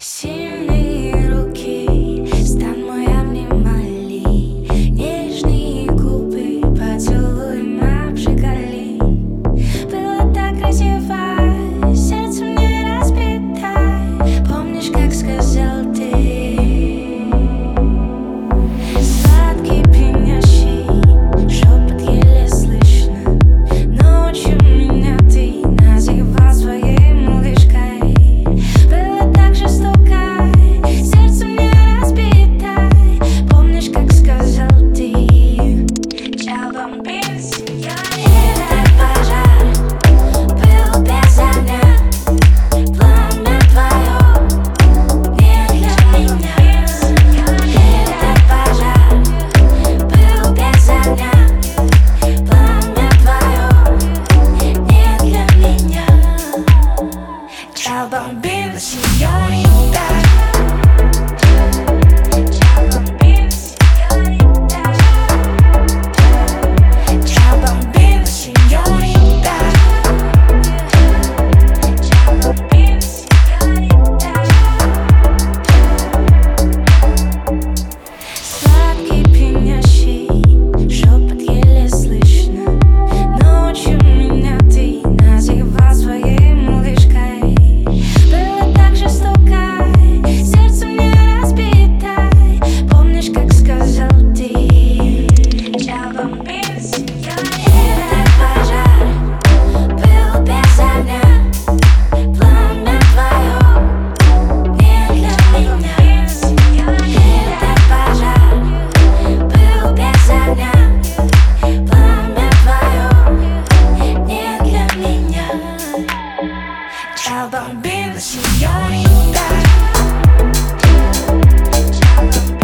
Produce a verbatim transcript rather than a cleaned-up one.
Сильные руки, стан мой обнимали, нежные губы поцелуем обжигали. Было так красиво, сердце мне разбито. Помнишь, как сказал ты? Сладкий, пьянящий шепот еле слышно. Ночью меня ты называл своей малышкой. Было так жестоко, сердце мне разбито. Помнишь, как сказал ты? Я бомбил себя. Этот пожар был без огня. Пламя твое не для меня. Этот пожар был без огня. Пламя твое не для меня. Ciao bambina, signorita. Ciao bambina, signorita. Ciao bambina, signorita. Ciao bambina, signorita. Сладкий, пьянящий шепот еле слышно. Ночью меня ты называл своей малышкой. Было так жестоко, сердце мне разбито. Помнишь, как сказал ты? Я бомбил себя. Этот пожар был без огня. Пламя твое не для меня. Этот пожар был без огня. Пламя твое не для меня. Ciao bambina, signorita. Ciao bambina.